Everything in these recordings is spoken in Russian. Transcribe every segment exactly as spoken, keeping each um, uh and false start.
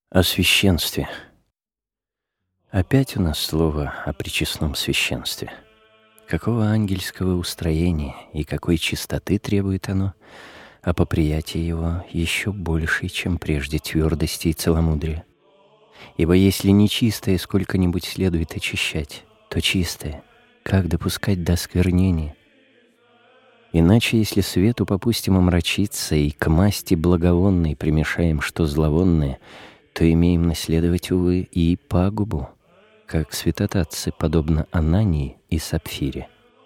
О священстве. Опять у нас слово о причестном священстве. Какого ангельского устроения и какой чистоты требует оно, а по приятии его еще больше, чем прежде, твердости и целомудрия. Ибо если нечистое сколько-нибудь следует очищать, то чистое, как допускать до осквернения? Иначе, если свету попустим омрачиться и к масти благовонной примешаем что зловонное, то имеем наследовать, увы, и пагубу, как святотатцы, подобно Анании и Сапфире.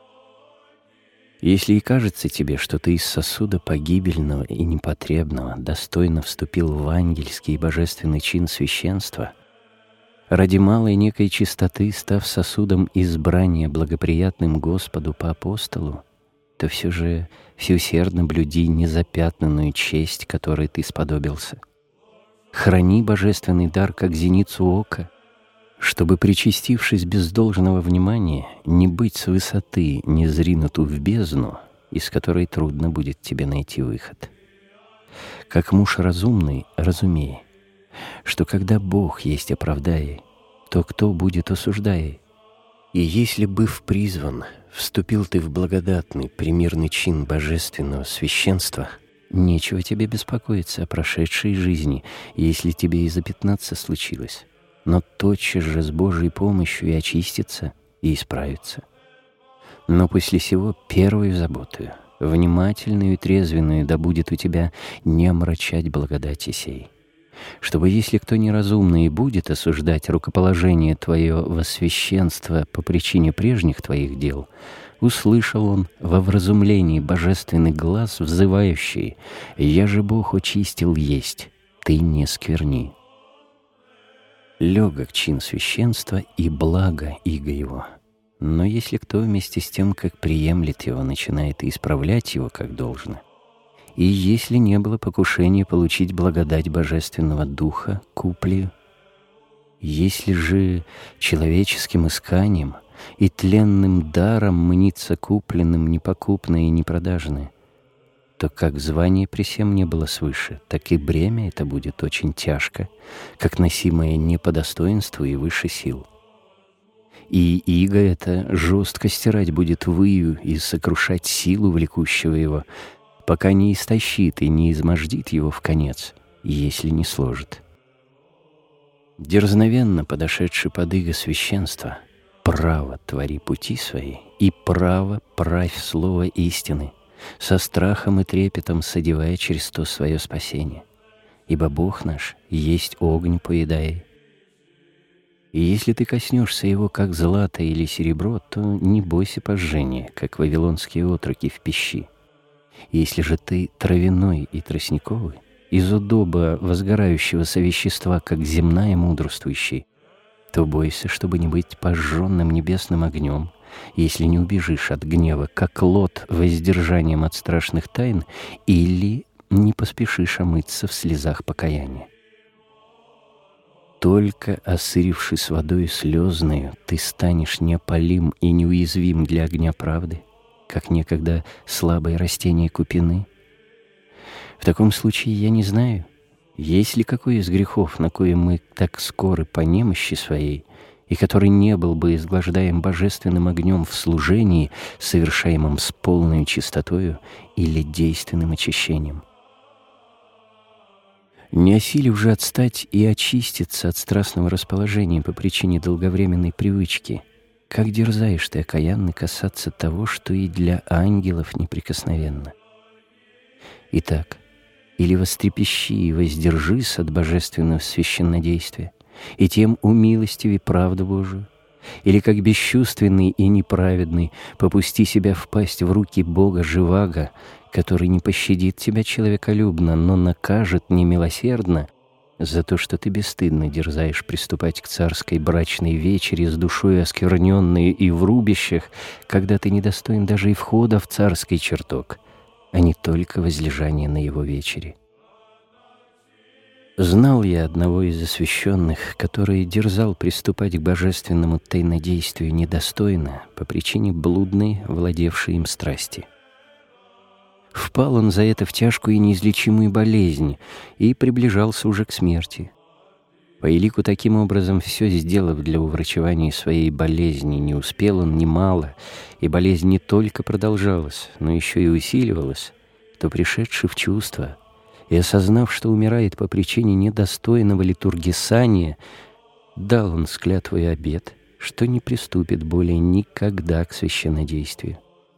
Если и кажется тебе, что ты из сосуда погибельного и непотребного достойно вступил в ангельский и божественный чин священства, ради малой некой чистоты, став сосудом избрания благоприятным Господу по апостолу, то все же всеусердно блюди незапятнанную честь, которой ты сподобился. Храни божественный дар, как зеницу ока, чтобы, причастившись без должного внимания, не быть с высоты не зринуту в бездну, из которой трудно будет тебе найти выход. Как муж разумный, разумей, что когда Бог есть оправдая, то кто будет осуждая? И если, быв призван, вступил ты в благодатный, примирный чин божественного священства, нечего тебе беспокоиться о прошедшей жизни, если тебе и запятнаться случилось, но тотчас же с Божьей помощью и очиститься, и исправиться. Но после сего первую заботою, внимательную и трезвенную, да будет у тебя не омрачать благодати сей, чтобы, если кто неразумный и будет осуждать рукоположение твое во священство по причине прежних твоих дел, услышал он во вразумлении божественный глас, взывающий: «Я же Бог очистил есть, ты не скверни». Легок чин священства и благо иго его. Но если кто вместе с тем, как приемлет его, начинает исправлять его как должно, и если не было покушения получить благодать Божественного Духа куплею, если же человеческим исканием и тленным даром мнится купленным непокупное и непродажное, то как звание при сем не было свыше, так и бремя это будет очень тяжко, как носимое не по достоинству и выше сил. И иго это жестко стирать будет выю и сокрушать силу влекущего его, пока не истощит и не измождит его в конец, если не сложит. Дерзновенно подошедший под иго священства, право твори пути свои, и право правь слово истины, со страхом и трепетом содевая через то свое спасение. Ибо Бог наш есть огонь поедая. И если ты коснешься его, как злато или серебро, то не бойся пожжения, как вавилонские отроки в пищи. Если же ты травяной и тростниковый, из удоба возгорающегося вещества, как земная мудрствующий, то бойся, чтобы не быть пожженным небесным огнем, если не убежишь от гнева, как Лот, воздержанием от страшных тайн, или не поспешишь омыться в слезах покаяния. Только осырившись водой слезною, ты станешь неопалим и неуязвим для огня правды, как некогда слабые растения купины. В таком случае я не знаю, есть ли какой из грехов, на кое мы так скоры по немощи своей, и который не был бы изглаждаем божественным огнем в служении, совершаемом с полной чистотою или действенным очищением. Не осилив же отстать и очиститься от страстного расположения по причине долговременной привычки, как дерзаешь ты, окаянный, касаться того, что и для ангелов неприкосновенно? Итак, или вострепещи и воздержись от божественного священнодействия, и тем умилостиви правду Божию, или как бесчувственный и неправедный попусти себя впасть в руки Бога живаго, который не пощадит тебя человеколюбно, но накажет немилосердно за то, что ты бесстыдно дерзаешь приступать к царской брачной вечере с душой оскверненной и в рубищах, когда ты недостоин даже и входа в царский чертог, а не только возлежания на его вечере. Знал я одного из освященных, который дерзал приступать к божественному тайнодействию недостойно по причине блудной, владевшей им страсти. Впал он за это в тяжкую и неизлечимую болезнь и приближался уже к смерти. По элику таким образом, все сделав для уврачевания своей болезни, не успел он немало, и болезнь не только продолжалась, но еще и усиливалась, то, пришедший в чувство и осознав, что умирает по причине недостойного литургисания, дал он с клятвой обет, что не приступит более никогда к священнодействию.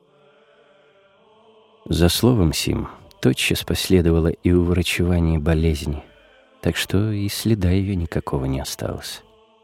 За словом сим тотчас последовало и уврачевание болезни, так что и следа ее никакого не осталось.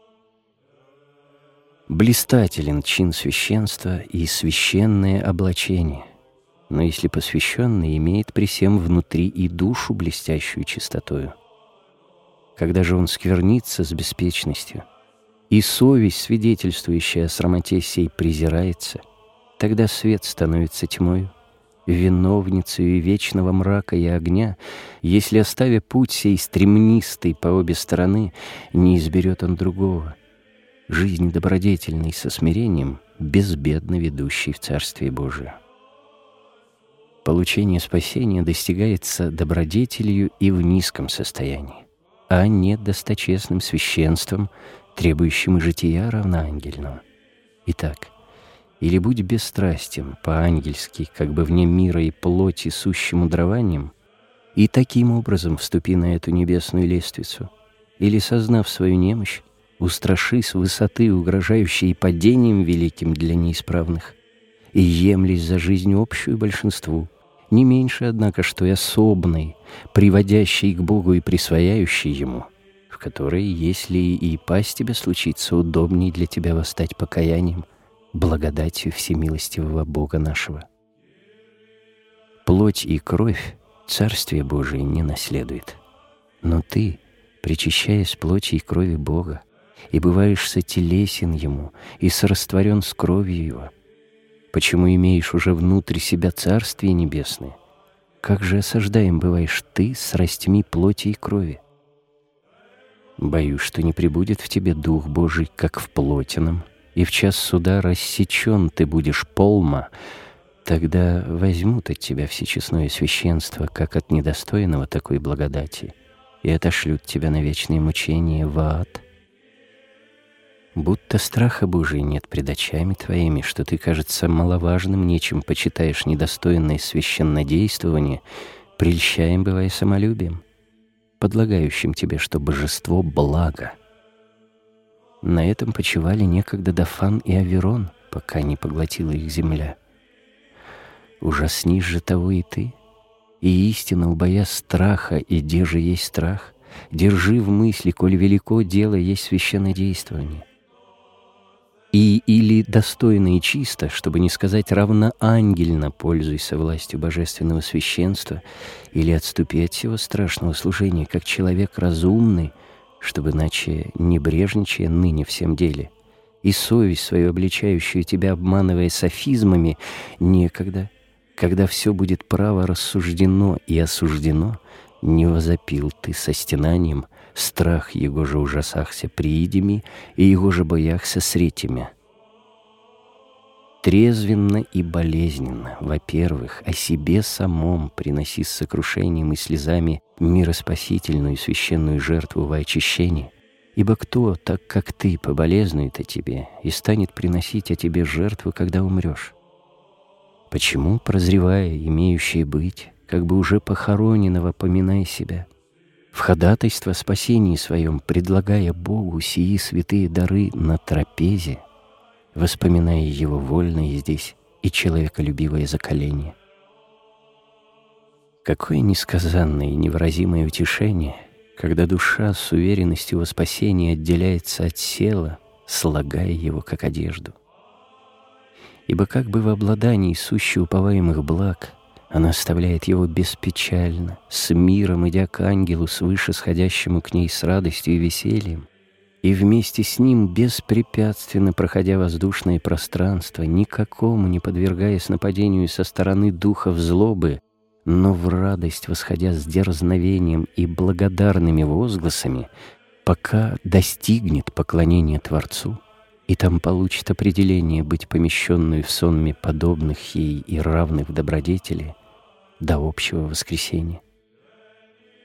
Блистателен чин священства и священное облачение, но если посвященный имеет при сем внутри и душу блестящую чистотою, когда же он сквернится с беспечностью, и совесть, свидетельствующая о срамоте сей, презирается, тогда свет становится тьмою, виновницей вечного мрака и огня, если, оставя путь сей стремнистый по обе стороны, не изберет он другого, жизнь добродетельной со смирением, безбедно ведущей в Царствие Божие. Получение спасения достигается добродетелью и в низком состоянии, а не досточестным священством, требующим жития равноангельного. Итак, или будь бесстрастен по-ангельски, как бы вне мира и плоти сущим дарованием, и таким образом вступи на эту небесную лестницу, или, сознав свою немощь, устрашись высоты, угрожающей падением великим для неисправных, и емлись за жизнь общую большинству, не меньше, однако, что и особной, приводящей к Богу и присвояющей Ему, в которой, если и пасть тебе случится, удобней для тебя восстать покаянием, благодатью всемилостивого Бога нашего. Плоть и кровь Царствие Божие не наследует, но ты, причащаясь плоти и крови Бога, и бываешь сотелесен Ему и сорастворен с кровью Его, почему имеешь уже внутрь себя Царствие Небесное, как же осаждаем бываешь ты с растьми плоти и крови? Боюсь, что не пребудет в тебе Дух Божий, как в плотином, и в час суда рассечен ты будешь полма, тогда возьмут от тебя всечестное священство, как от недостойного такой благодати, и отошлют тебя на вечные мучения в ад. Будто страха Божия нет пред очами твоими, что ты, кажется, маловажным нечем почитаешь недостойное священнодействование, прельщаем, бывая самолюбием, подлагающим тебе, что божество — благо. На этом почивали некогда Дафан и Аверон, пока не поглотила их земля. Ужаснись же того и ты, и истинно, убоя страха, и где же есть страх, держи в мысли, коль велико дело есть священнодействование. И или достойно и чисто, чтобы не сказать равноангельно, пользуйся властью божественного священства, или отступи от всего страшного служения, как человек разумный, чтобы, иначе, небрежничая ныне всем деле, и совесть свою, обличающую тебя, обманывая софизмами, некогда, когда все будет право рассуждено и осуждено, не возопил ты со стенанием, страх его же ужасахся приидеми, и его же бояхся сретями. Трезвенно и болезненно, во-первых, о себе самом приноси с сокрушением и слезами мироспасительную и священную жертву во очищение, ибо кто, так как ты, поболезнует о тебе и станет приносить о тебе жертву, когда умрешь? Почему, прозревая, имеющее быть, как бы уже похороненного, поминай себя, в ходатайство о спасении своем, предлагая Богу сии святые дары на трапезе, воспоминая Его вольное здесь и человеколюбивое заколение? Какое несказанное и невыразимое утешение, когда душа с уверенностью во спасении отделяется от тела, слагая его как одежду. Ибо как бы в обладании сущей уповаемых благ она оставляет его беспечально, с миром идя к ангелу, свыше сходящему к ней с радостью и весельем, и вместе с ним беспрепятственно проходя воздушное пространство, никакому не подвергаясь нападению со стороны духов злобы, но в радость восходя с дерзновением и благодарными возгласами, пока достигнет поклонения Творцу, и там получит определение быть помещенную в сонме подобных ей и равных в добродетели до общего воскресения.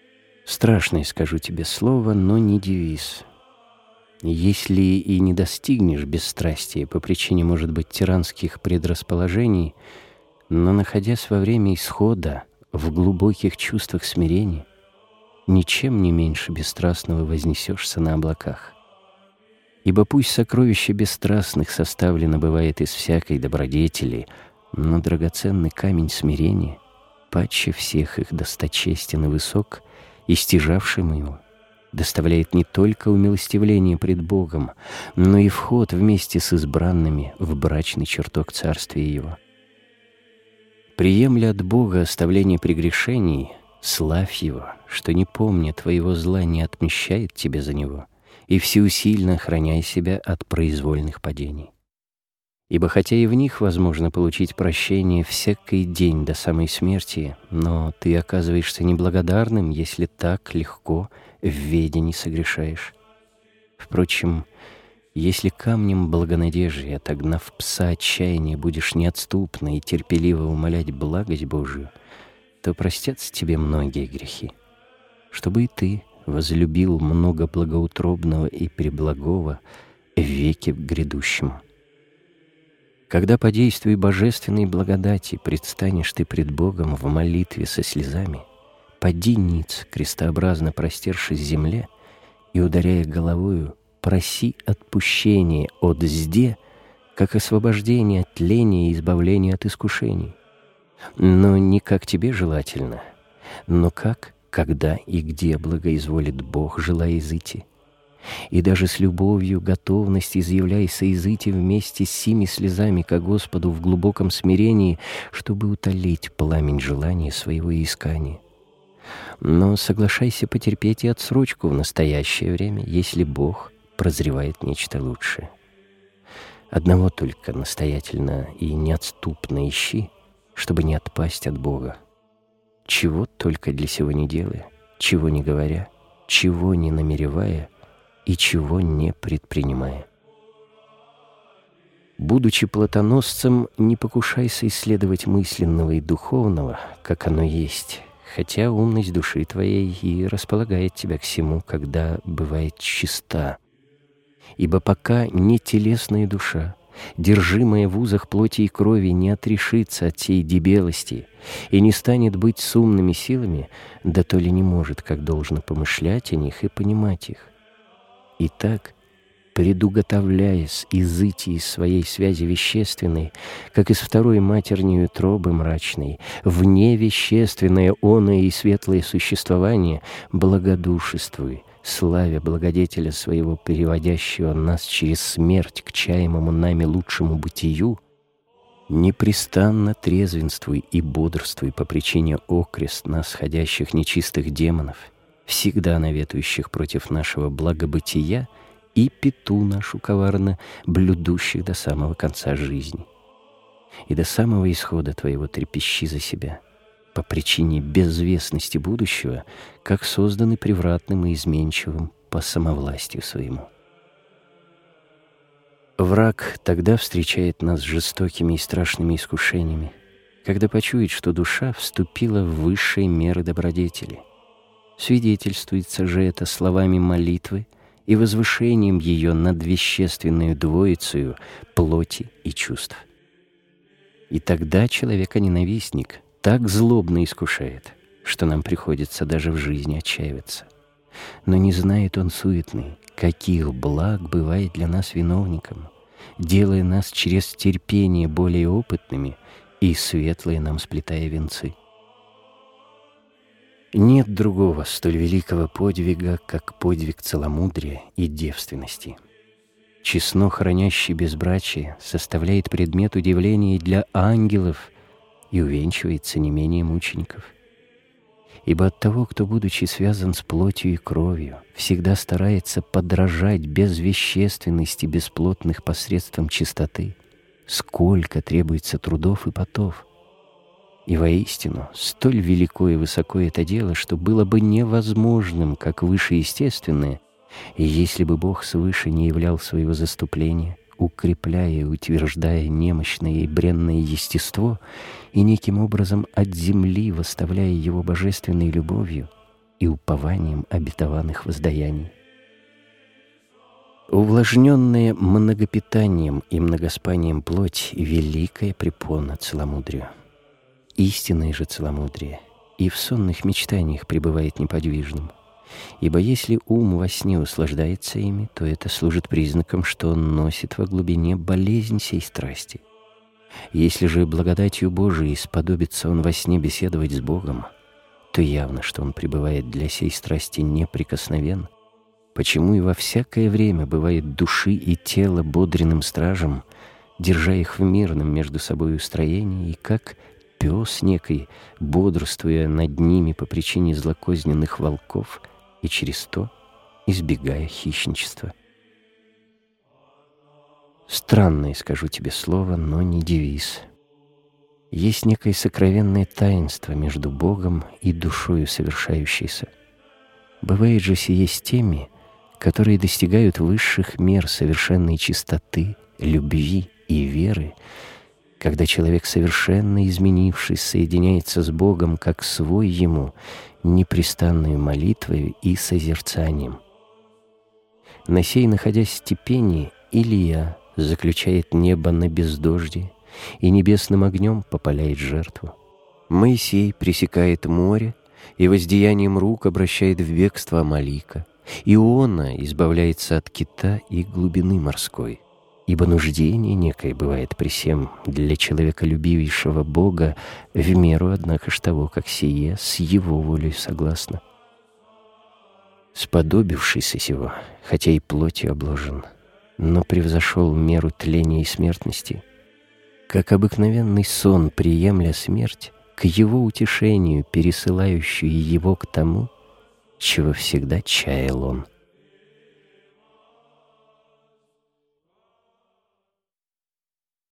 Страшное, скажу тебе слово, но не девиз. Если и не достигнешь бесстрастия по причине, может быть, тиранских предрасположений, но, находясь во время исхода в глубоких чувствах смирения, ничем не меньше бесстрастного вознесешься на облаках. Ибо пусть сокровище бесстрастных составлено бывает из всякой добродетели, но драгоценный камень смирения, паче всех их досточестен и высок, и стяжавшим его, доставляет не только умилостивление пред Богом, но и вход вместе с избранными в брачный чертог Царствия Его. Приемля от Бога оставление прегрешений, славь Его, что, не помня твоего зла, не отмещает тебе за него, и всеусильно охраняй себя от произвольных падений. Ибо хотя и в них возможно получить прощение всякий день до самой смерти, но ты оказываешься неблагодарным, если так легко в ведении согрешаешь. Впрочем, если камнем благонадежия, отогнав пса отчаяния, будешь неотступно и терпеливо умолять благость Божию, то простятся тебе многие грехи, чтобы и ты возлюбил много благоутробного и преблагого в веке грядущем. Когда по действию божественной благодати предстанешь ты пред Богом в молитве со слезами, поди ниц, крестообразно простершись земле, и, ударяя головою, проси отпущения от зде, как освобождение от тления и избавление от искушений. Но не как тебе желательно, но как, когда и где благоизволит Бог, желая изыти. И даже с любовью, готовность изъявляй соизыти вместе с сими слезами ко Господу в глубоком смирении, чтобы утолить пламень желания своего искания. Но соглашайся потерпеть и отсрочку в настоящее время, если Бог прозревает нечто лучшее. Одного только настоятельно и неотступно ищи, чтобы не отпасть от Бога. Чего только для сего не делая, чего не говоря, чего не намеревая и чего не предпринимая. Будучи платоносцем, не покушайся исследовать мысленного и духовного, как оно есть, хотя умность души твоей и располагает тебя к сему, когда бывает чиста. Ибо пока не телесная душа, держимая в узах плоти и крови, не отрешится от сей дебелости и не станет быть с умными силами, да то ли не может, как должно, помышлять о них и понимать их. Итак, предуготовляясь изыти из своей связи вещественной, как из второй матерней утробы мрачной, вне вещественное оное и светлое существование, благодушествуй, славя благодетеля своего, переводящего нас через смерть к чаемому нами лучшему бытию, непрестанно трезвенствуй и бодрствуй по причине окрест нас ходящих нечистых демонов, всегда наветующих против нашего благобытия, и пету нашу коварно блюдущих до самого конца жизни. И до самого исхода твоего трепещи за себя, по причине безвестности будущего, как созданы превратным и изменчивым по самовластию своему. Враг тогда встречает нас жестокими и страшными искушениями, когда почует, что душа вступила в высшие меры добродетели. Свидетельствуется же это словами молитвы и возвышением ее над вещественную двоицею плоти и чувств. И тогда человека-ненавистник так злобно искушает, что нам приходится даже в жизни отчаиваться. Но не знает он суетный, каких благ бывает для нас виновником, делая нас через терпение более опытными и светлые нам сплетая венцы. Нет другого столь великого подвига, как подвиг целомудрия и девственности. Честно хранящий безбрачие составляет предмет удивления для ангелов и увенчивается не менее мучеников. Ибо от того, кто, будучи связан с плотью и кровью, всегда старается подражать безвещественности бесплотных посредством чистоты, сколько требуется трудов и потов. И воистину, столь велико и высоко это дело, что было бы невозможным, как вышеестественное, если бы Бог свыше не являл своего заступления, укрепляя и утверждая немощное и бренное естество и неким образом от земли восставляя его божественной любовью, и упованием обетованных воздаяний. Увлажненная многопитанием и многоспанием плоть — великая препона целомудрию. Истинное же целомудрие и в сонных мечтаниях пребывает неподвижным. Ибо если ум во сне услаждается ими, то это служит признаком, что он носит во глубине болезнь сей страсти. Если же благодатью Божией сподобится он во сне беседовать с Богом, то явно, что он пребывает для сей страсти неприкосновен, почему и во всякое время бывает души и тела бодренным стражем, держа их в мирном между собой устроении, и как пес некий, бодрствуя над ними по причине злокозненных волков, и через то избегая хищничества. Странное, скажу тебе слово, но не девиз. Есть некое сокровенное таинство между Богом и душою совершающейся. Бывает же сие с теми, которые достигают высших мер совершенной чистоты, любви и веры, когда человек, совершенно изменившись, соединяется с Богом как свой ему, непрестанную молитвою и созерцанием. На сей, находясь в степени, Илия заключает небо на бездожде и небесным огнем попаляет жертву. Моисей пресекает море и воздеянием рук обращает в бегство Амалика. Иона избавляется от кита и глубины морской. Ибо нуждение некое бывает при сем для человеколюбивейшего Бога, в меру, однако ж того, как сие с его волей согласно. Сподобившийся сего, хотя и плотью обложен, но превзошел меру тления и смертности, как обыкновенный сон, приемля смерть, к его утешению, пересылающую его к тому, чего всегда чаял он.